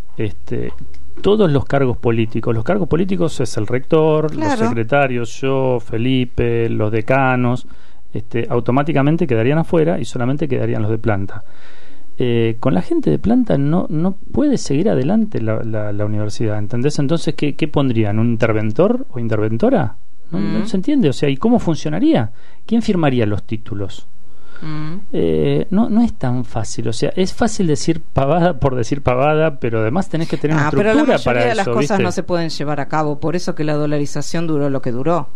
todos los cargos políticos es el rector, claro, los secretarios, yo, Felipe, los decanos, automáticamente quedarían afuera y solamente quedarían los de planta. Con la gente de planta no puede seguir adelante la universidad, ¿entendés? Entonces, ¿qué pondrían? ¿Un interventor o interventora? No se entiende, o sea, ¿y cómo funcionaría? ¿Quién firmaría los títulos? No es tan fácil, o sea, es fácil decir pavada por decir pavada, pero además tenés que tener una estructura para eso. Pero la mayoría de las cosas no se pueden llevar a cabo, por eso que la dolarización duró lo que duró.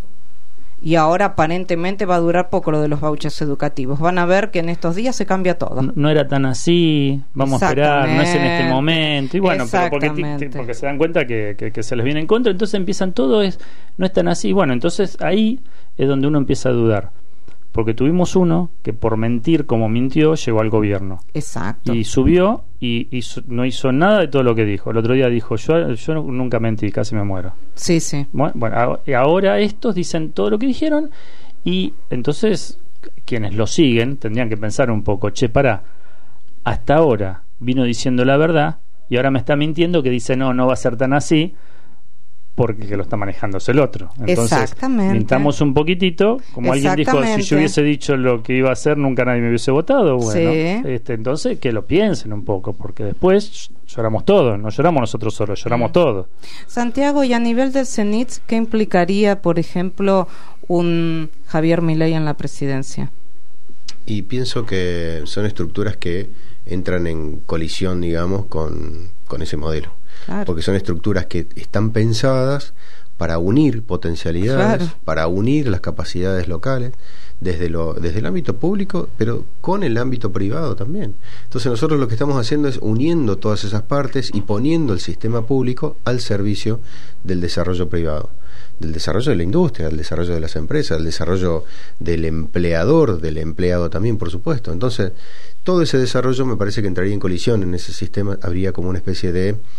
Y ahora aparentemente va a durar poco lo de los vouchers educativos. Van a ver que en estos días se cambia todo. No era tan así, vamos a esperar, no es en este momento. Y bueno, pero porque se dan cuenta que se les viene en contra, entonces empiezan no es tan así. Bueno, entonces ahí es donde uno empieza a dudar. Porque tuvimos uno que por mentir como mintió llegó al gobierno. Exacto. Y subió y no hizo nada de todo lo que dijo. El otro día dijo, yo nunca mentí, casi me muero. Sí. Bueno, ahora estos dicen todo lo que dijeron, y entonces quienes lo siguen tendrían que pensar un poco, hasta ahora vino diciendo la verdad y ahora me está mintiendo, que dice no va a ser tan así, porque que lo está manejándose el otro. Entonces, mintamos un poquitito, como alguien dijo, si yo hubiese dicho lo que iba a hacer, nunca nadie me hubiese votado. Bueno, entonces que lo piensen un poco, porque después lloramos todos, no lloramos nosotros solos, lloramos todos. Santiago, y a nivel del CENIT, ¿qué implicaría, por ejemplo, un Javier Milei en la presidencia? Y pienso que son estructuras que entran en colisión, digamos, con ese modelo. Claro. Porque son estructuras que están pensadas para unir potencialidades, claro, para unir las capacidades locales desde el ámbito público, pero con el ámbito privado también. Entonces nosotros lo que estamos haciendo es uniendo todas esas partes y poniendo el sistema público al servicio del desarrollo privado, del desarrollo de la industria, del desarrollo de las empresas, del desarrollo del empleador, del empleado también, por supuesto. Entonces todo ese desarrollo me parece que entraría en colisión en ese sistema. Habría como una especie de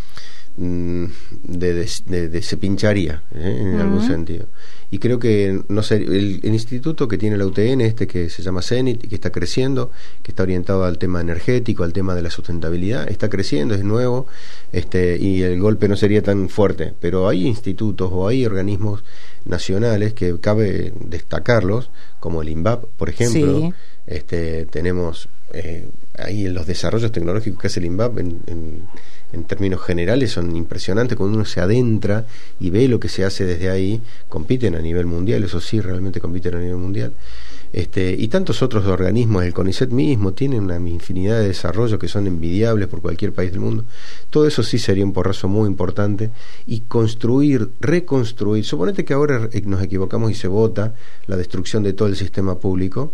se pincharía en algún sentido. Y creo que no sé, el instituto que tiene la UTN, que se llama CENIT y que está creciendo, que está orientado al tema energético, al tema de la sustentabilidad, está creciendo, es nuevo, y el golpe no sería tan fuerte, pero hay institutos o hay organismos nacionales que cabe destacarlos, como el INVAP, por ejemplo. Sí. Tenemos ahí los desarrollos tecnológicos que hace el INVAP en términos generales son impresionantes. Cuando uno se adentra y ve lo que se hace desde ahí, compiten a nivel mundial, eso sí, realmente compiten a nivel mundial. Y tantos otros organismos, el CONICET mismo tiene una infinidad de desarrollos que son envidiables por cualquier país del mundo. Todo eso sí sería un porrazo muy importante, y reconstruir. Suponete que ahora nos equivocamos y se vota la destrucción de todo el sistema público.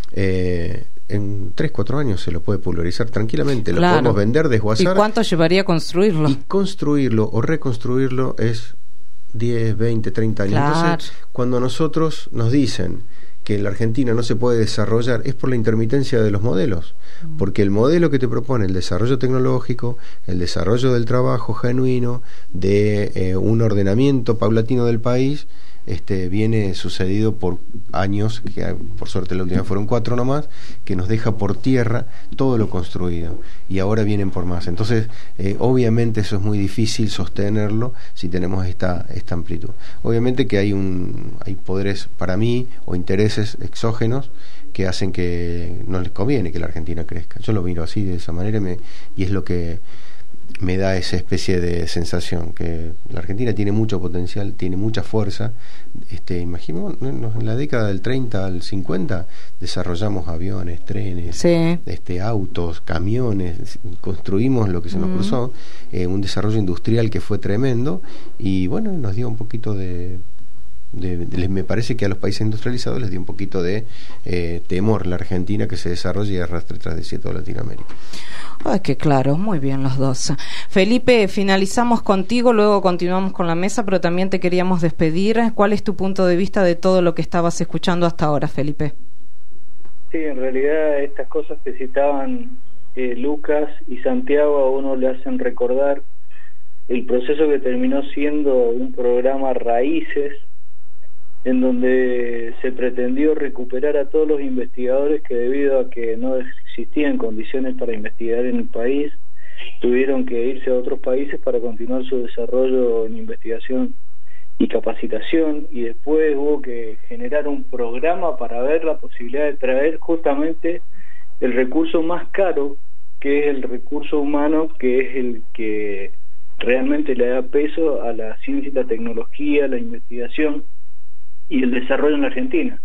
En 3-4 años se lo puede pulverizar tranquilamente, lo podemos vender, desguazar. ¿Y cuánto llevaría construirlo? Y construirlo o reconstruirlo es 10, 20, 30 años. Claro. Entonces, cuando nosotros nos dicen que la Argentina no se puede desarrollar, es por la intermitencia de los modelos, porque el modelo que te propone el desarrollo tecnológico, el desarrollo del trabajo genuino, de un ordenamiento paulatino del país, viene sucedido por años, que por suerte la última fueron 4 nomás, que nos deja por tierra todo lo construido, y ahora vienen por más. Entonces obviamente eso es muy difícil sostenerlo si tenemos esta amplitud. Obviamente que hay poderes, para mí, o intereses exógenos que hacen que no les conviene que la Argentina crezca. Yo lo miro así, de esa manera, y es lo que me da esa especie de sensación, que la Argentina tiene mucho potencial, tiene mucha fuerza. Imaginémonos, en la década del 30 al 50 desarrollamos aviones, trenes, sí, autos, camiones, construimos lo que se nos cruzó, un desarrollo industrial que fue tremendo, y bueno, nos dio un poquito me parece que a los países industrializados les dio un poquito de temor la Argentina que se desarrolle y arrastre tras de sí toda Latinoamérica. Ay, que claro, muy bien los dos. Felipe, finalizamos contigo, luego continuamos con la mesa, pero también te queríamos despedir. ¿Cuál es tu punto de vista de todo lo que estabas escuchando hasta ahora, Felipe? Sí, en realidad estas cosas que citaban Lucas y Santiago a uno le hacen recordar el proceso que terminó siendo un programa Raíces, en donde se pretendió recuperar a todos los investigadores que, debido a que no existían condiciones para investigar en el país, tuvieron que irse a otros países para continuar su desarrollo en investigación y capacitación, y después hubo que generar un programa para ver la posibilidad de traer justamente el recurso más caro, que es el recurso humano, que es el que realmente le da peso a la ciencia y la tecnología, la investigación y el desarrollo en la Argentina.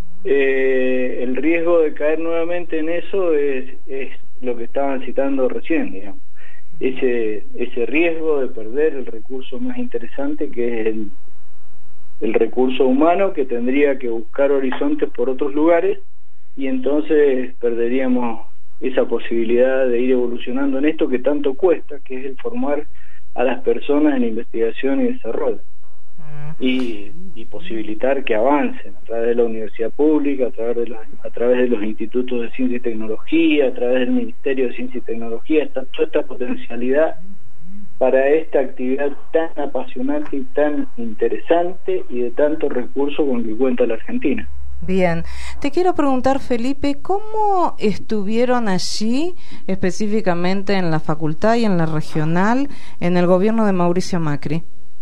El riesgo de caer nuevamente en eso es lo que estaban citando recién, digamos. Ese riesgo de perder el recurso más interesante, que es el recurso humano, que tendría que buscar horizontes por otros lugares, y entonces perderíamos esa posibilidad de ir evolucionando en esto que tanto cuesta, que es el formar a las personas en investigación y desarrollo. Y posibilitar que avancen a través de la universidad pública, a través de los institutos de ciencia y tecnología, a través del Ministerio de Ciencia y Tecnología. Está toda esta potencialidad para esta actividad tan apasionante y tan interesante y de tanto recurso con que cuenta la Argentina. Bien, te quiero preguntar, Felipe, ¿cómo estuvieron allí, específicamente en la facultad y en la regional, en el gobierno de Mauricio Macri?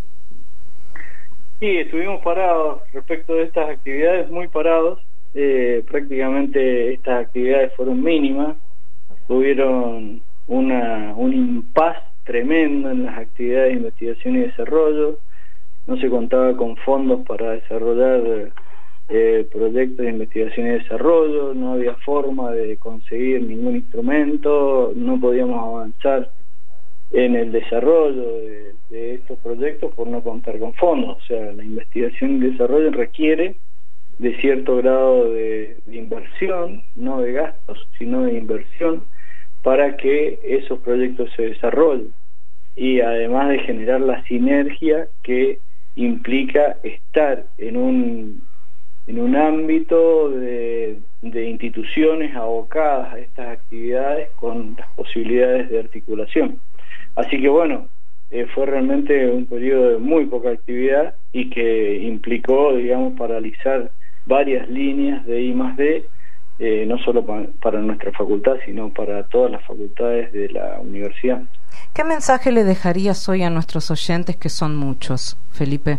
Sí, estuvimos parados respecto de estas actividades, muy parados. Prácticamente estas actividades fueron mínimas. Tuvieron un impas tremendo en las actividades de investigación y desarrollo. No se contaba con fondos para desarrollar proyectos de investigación y desarrollo, no había forma de conseguir ningún instrumento, no podíamos avanzar en el desarrollo de estos proyectos por no contar con fondos. O sea, la investigación y desarrollo requiere de cierto grado de inversión, no de gastos, sino de inversión, para que esos proyectos se desarrollen, y además de generar la sinergia que implica estar en un ámbito de instituciones abocadas a estas actividades con las posibilidades de articulación. Así que bueno, fue realmente un periodo de muy poca actividad y que implicó, digamos, paralizar varias líneas de I+D, no solo para nuestra facultad, sino para todas las facultades de la universidad. ¿Qué mensaje le dejarías hoy a nuestros oyentes, que son muchos, Felipe?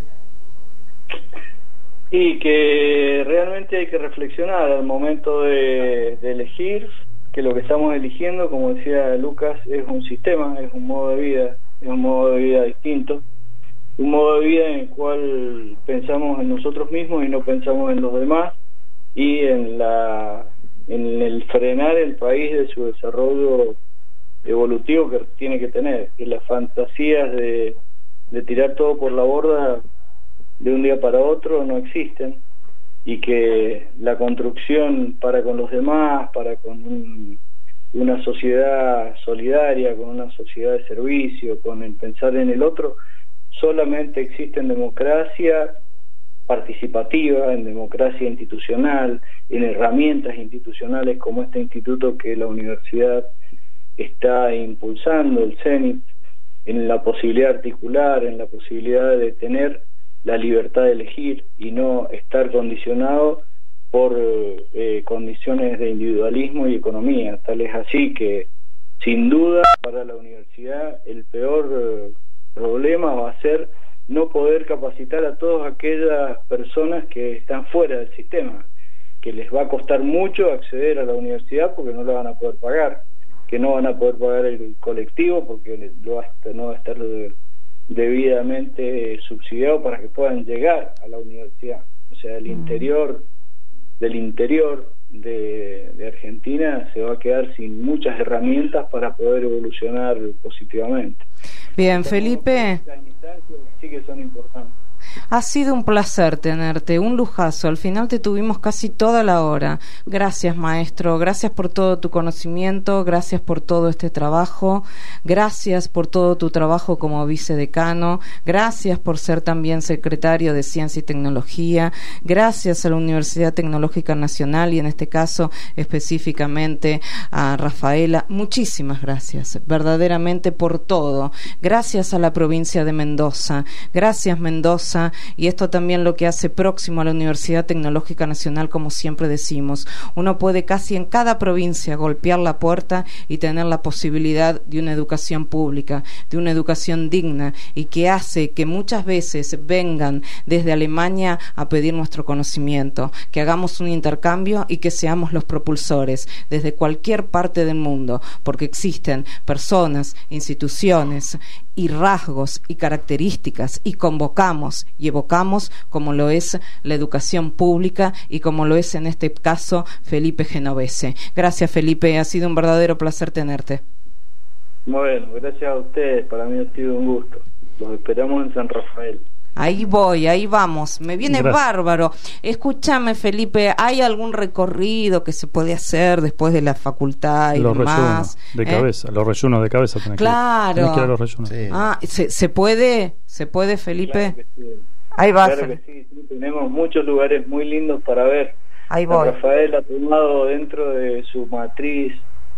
Y que realmente hay que reflexionar al momento de elegir, que lo que estamos eligiendo, como decía Lucas, es un sistema, es un modo de vida, es un modo de vida distinto, un modo de vida en el cual pensamos en nosotros mismos y no pensamos en los demás, y en el frenar el país de su desarrollo evolutivo que tiene que tener, que las fantasías de tirar todo por la borda de un día para otro no existen, y que la construcción para con los demás, para con una sociedad solidaria, con una sociedad de servicio, con el pensar en el otro, solamente existe en democracia participativa, en democracia institucional, en herramientas institucionales como este instituto que la universidad está impulsando, el CENIT, en la posibilidad de articular, en la posibilidad de tener la libertad de elegir y no estar condicionado por condiciones de individualismo y economía. Tal es así que, sin duda, para la universidad el peor problema va a ser no poder capacitar a todas aquellas personas que están fuera del sistema, que les va a costar mucho acceder a la universidad porque no la van a poder pagar, que no van a poder pagar el colectivo porque no va a estar debidamente subsidiado para que puedan llegar a la universidad. O sea, del interior de Argentina se va a quedar sin muchas herramientas para poder evolucionar positivamente. Bien, Felipe, las instancias sí que son importantes. Ha sido un placer tenerte, un lujazo. Al final te tuvimos casi toda la hora. Gracias, maestro. Gracias por todo tu conocimiento. Gracias por todo este trabajo. Gracias por todo tu trabajo como vicedecano. Gracias por ser también secretario de Ciencia y Tecnología. Gracias a la Universidad Tecnológica Nacional y en este caso específicamente a Rafaela. Muchísimas gracias, verdaderamente por todo. Gracias a la provincia de Mendoza. Gracias, Mendoza. Y esto también lo que hace próximo a la Universidad Tecnológica Nacional, como siempre decimos, uno puede casi en cada provincia golpear la puerta y tener la posibilidad de una educación pública, de una educación digna, y que hace que muchas veces vengan desde Alemania a pedir nuestro conocimiento, que hagamos un intercambio y que seamos los propulsores desde cualquier parte del mundo, porque existen personas, instituciones y rasgos y características, y convocamos y evocamos como lo es la educación pública y como lo es en este caso Felipe Genovese. Gracias, Felipe, ha sido un verdadero placer tenerte. Bueno, gracias a ustedes, para mí ha sido un gusto. Los esperamos en San Rafael. Ahí voy, ahí vamos, me viene bárbaro. Escúchame, Felipe, ¿hay algún recorrido que se puede hacer después de la facultad y los demás? Los rellunos de cabeza tenés claro. Tenés que ir a los rellenos. Sí. ¿Se puede, Felipe? Claro que sí. Ahí va. Claro que sí, tenemos muchos lugares muy lindos para ver. Ahí voy. Rafael ha tomado dentro de su matriz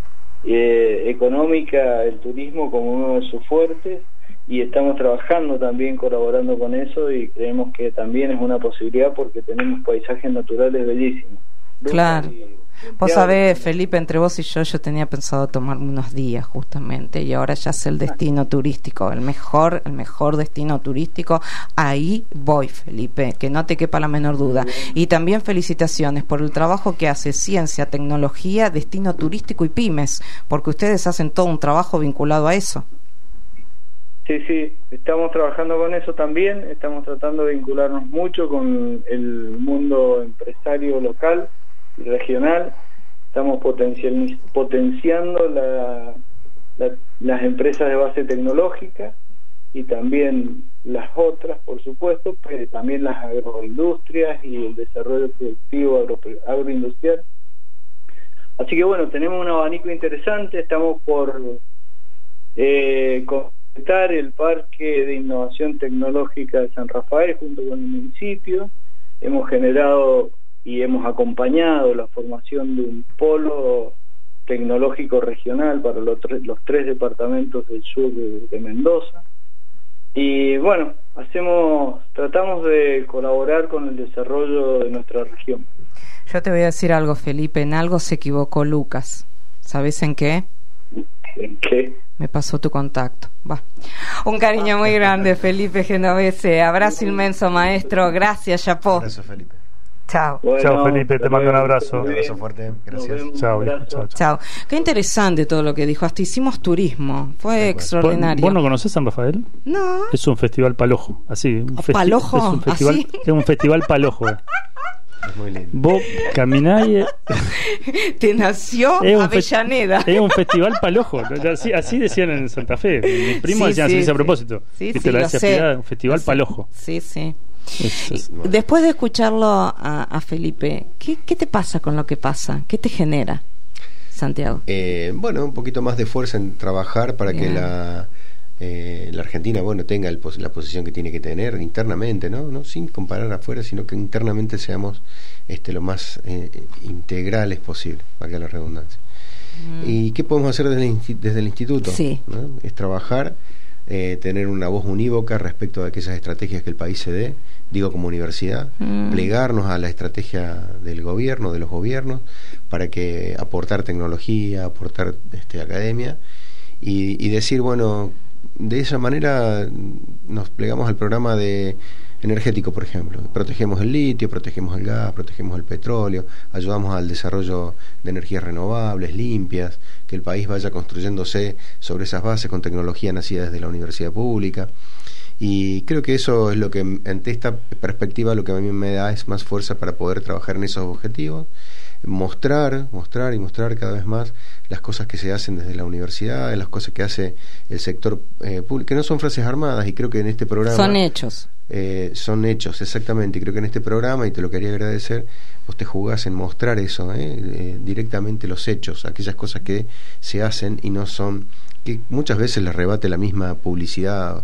económica el turismo como uno de sus fuertes, y estamos trabajando también, colaborando con eso, y creemos que también es una posibilidad porque tenemos paisajes naturales bellísimos. Claro. Vos sabés, Felipe, entre vos y yo tenía pensado tomarme unos días justamente, y ahora ya sé el destino turístico, el mejor destino turístico. Ahí voy, Felipe, que no te quepa la menor duda. Y también felicitaciones por el trabajo que hace Ciencia, Tecnología, Destino Turístico y Pymes, porque ustedes hacen todo un trabajo vinculado a eso. Sí, estamos trabajando con eso también, estamos tratando de vincularnos mucho con el mundo empresario local y regional, estamos potenciando las empresas de base tecnológica y también las otras, por supuesto, pero también las agroindustrias y el desarrollo productivo agroindustrial. Así que bueno, tenemos un abanico interesante, estamos por completar el Parque de Innovación Tecnológica de San Rafael junto con el municipio. Hemos generado y hemos acompañado la formación de un polo tecnológico regional para los tres departamentos del sur de Mendoza. Y bueno, tratamos de colaborar con el desarrollo de nuestra región. Yo te voy a decir algo, Felipe, en algo se equivocó Lucas. ¿Sabes en qué? ¿En qué? Me pasó tu contacto. Va. Un cariño muy grande, Felipe Genovese. Abrazo inmenso, maestro. Gracias, Chapó. Abrazo, Felipe. Chao. Bueno, chao, Felipe, te mando un abrazo. Un abrazo fuerte, gracias. Chao, chao. Qué interesante todo lo que dijo. Hasta hicimos turismo. Fue extraordinario. ¿Vos no conocés San Rafael? No. Es un festival palojo, así. ¿Palojo? Es un festival, ¿así? Es un festival palojo. Es muy lindo. Vos caminás y... Te nació Avellaneda. Es un festival palojo. Así decían en Santa Fe. Mis primos decían así a propósito. Sí, que te lo decía un festival palojo. Sí. Después de escucharlo a Felipe, ¿qué te pasa con lo que pasa? ¿Qué te genera, Santiago? Bueno, un poquito más de fuerza en trabajar para que la Argentina, tenga la posición que tiene que tener internamente, ¿no? Sin comparar afuera, sino que internamente seamos lo más integrales posible, valga la redundancia. ¿Y qué podemos hacer desde el instituto? Sí. ¿No? Es trabajar, tener una voz unívoca respecto de aquellas estrategias que el país se dé, digo como universidad, plegarnos a la estrategia del gobierno, de los gobiernos, para que aportar tecnología, aportar academia, y decir, bueno, de esa manera nos plegamos al programa energético, por ejemplo. Protegemos el litio, protegemos el gas, protegemos el petróleo, ayudamos al desarrollo de energías renovables, limpias, que el país vaya construyéndose sobre esas bases con tecnología nacida desde la universidad pública. Y creo que eso es lo que, ante esta perspectiva, lo que a mí me da es más fuerza para poder trabajar en esos objetivos, mostrar cada vez más las cosas que se hacen desde la universidad, las cosas que hace el sector público, que no son frases armadas, y creo que en este programa son hechos. Son hechos, exactamente, y creo que en este programa, y te lo quería agradecer, vos te jugás en mostrar eso, directamente los hechos, aquellas cosas que se hacen y no son, que muchas veces les rebate la misma publicidad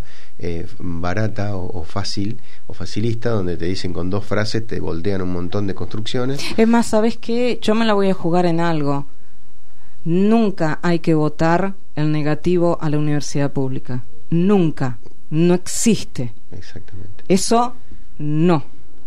barata o fácil o facilista, donde te dicen con 2 frases te voltean un montón de construcciones. Es más, ¿sabes qué? Yo me la voy a jugar en algo. Nunca hay que votar el negativo a la universidad pública. Nunca. No existe. Exactamente. Eso no.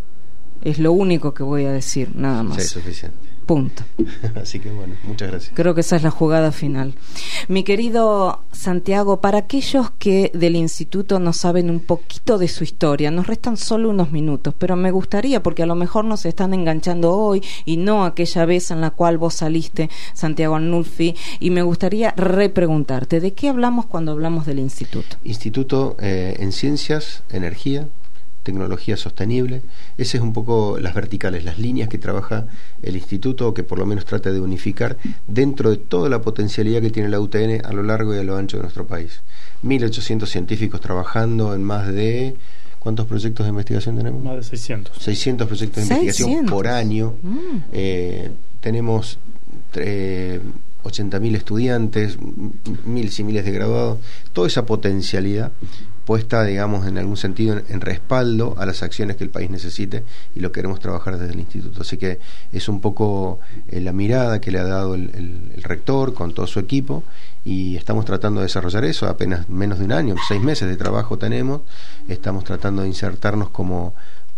Es lo único que voy a decir, nada más. Sí, es suficiente. Punto. Así que bueno, muchas gracias. Creo que esa es la jugada final. Mi querido Santiago, para aquellos que del instituto no saben un poquito de su historia, nos restan solo unos minutos, pero me gustaría, porque a lo mejor nos están enganchando hoy y no aquella vez en la cual vos saliste, Santiago Arnulfi, y me gustaría repreguntarte, ¿de qué hablamos cuando hablamos del instituto? Instituto en Ciencias, Energía, Tecnología Sostenible. Ese es un poco las verticales, las líneas que trabaja el instituto, o que por lo menos trata de unificar dentro de toda la potencialidad que tiene la UTN a lo largo y a lo ancho de nuestro país. 1.800 científicos trabajando en más de... ¿Cuántos proyectos de investigación tenemos? Más de 600. 600 proyectos de investigación por año. Tenemos 80.000 estudiantes, miles y miles de graduados. Toda esa potencialidad puesta, digamos, en algún sentido en respaldo a las acciones que el país necesite, y lo queremos trabajar desde el instituto. Así que es un poco la mirada que le ha dado el rector con todo su equipo, y estamos tratando de desarrollar eso. Apenas menos de un año, 6 meses de trabajo tenemos. Estamos tratando de insertarnos como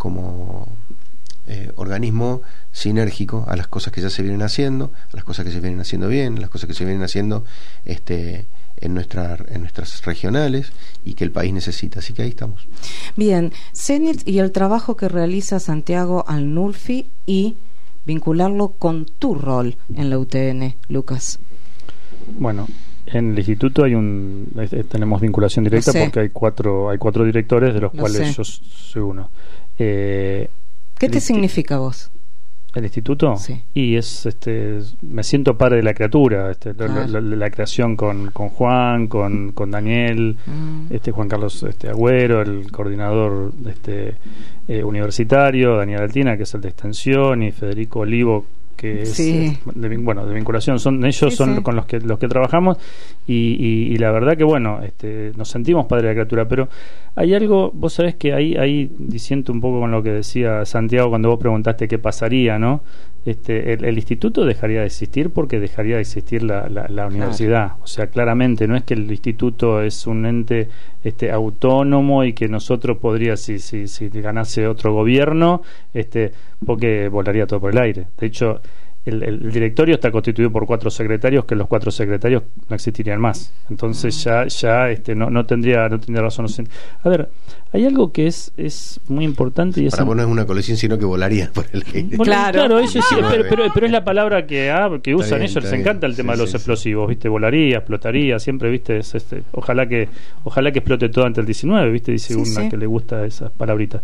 organismo sinérgico a las cosas que ya se vienen haciendo, a las cosas que se vienen haciendo bien, a las cosas que se vienen haciendo en nuestras regionales y que el país necesita. Así que ahí estamos. Bien, CENIT y el trabajo que realiza Santiago Arnulfi, y vincularlo con tu rol en la UTN, Lucas. Bueno, en el instituto tenemos vinculación directa, porque hay cuatro directores, de los cuales yo soy uno. ¿Qué te significa a vos? ¿El instituto? Sí. Y me siento padre de la criatura, la creación con Juan, con Daniel, Juan Carlos Agüero, el coordinador universitario, Daniel Altina, que es el de extensión, y Federico Olivo, que es de vinculación. Ellos son con los que trabajamos, y la verdad que nos sentimos padre de la criatura. Pero hay algo, vos sabés que ahí disiento un poco con lo que decía Santiago cuando vos preguntaste qué pasaría, ¿no? el instituto dejaría de existir porque dejaría de existir la universidad. O sea, claramente no es que el instituto es un ente autónomo y que nosotros podría, si ganase otro gobierno, porque volaría todo por el aire. De hecho, el directorio está constituido por 4 secretarios, que los 4 secretarios no existirían más. Entonces ya no tendría razón. A ver, hay algo que es muy importante y para vos no es una colisión, sino que volaría por el aire. Claro, eso sí, pero es la palabra que usan ellos. Les encanta el tema de los explosivos, ¿viste? Volaría, explotaría, siempre, ¿viste? Ojalá que explote todo antes del 19, ¿viste? Dice una que le gusta esas palabritas.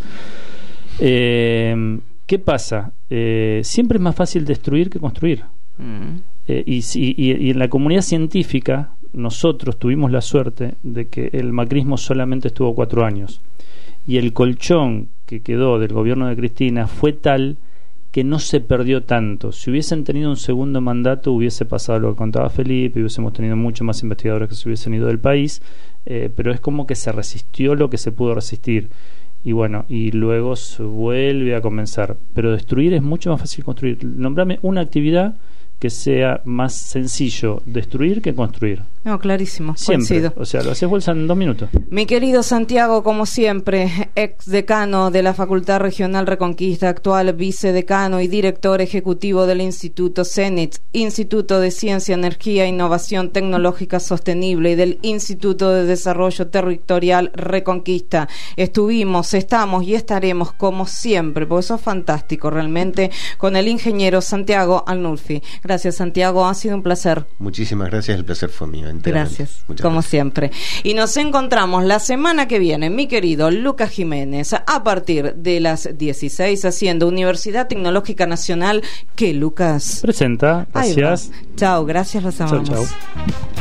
¿Qué pasa? Siempre es más fácil destruir que construir. Y en la comunidad científica nosotros tuvimos la suerte de que el macrismo solamente estuvo 4 años y el colchón que quedó del gobierno de Cristina fue tal que no se perdió tanto. Si hubiesen tenido un segundo mandato hubiese pasado lo que contaba Felipe, hubiésemos tenido muchos más investigadores que se hubiesen ido del país, pero es como que se resistió lo que se pudo resistir. Y bueno, y luego se vuelve a comenzar. Pero destruir es mucho más fácil que construir. Nombrame una actividad que sea más sencillo destruir que construir. No, clarísimo, siempre. Coincido. O sea, lo haces bolsa en 2 minutos. Mi querido Santiago, como siempre, ex decano de la Facultad Regional Reconquista, actual vicedecano y director ejecutivo del Instituto CENIT, Instituto de Ciencia, Energía e Innovación Tecnológica Sostenible, y del Instituto de Desarrollo Territorial Reconquista. Estamos y estaremos como siempre, porque sos fantástico realmente, con el ingeniero Santiago Arnulfi. Gracias, Santiago, ha sido un placer. Muchísimas gracias, el placer fue mío. Gracias, como siempre. Y nos encontramos la semana que viene, mi querido Lucas Jiménez, a partir de las 16, haciendo Universidad Tecnológica Nacional, que Lucas presenta. Gracias. Chao, gracias, los amamos. Chao.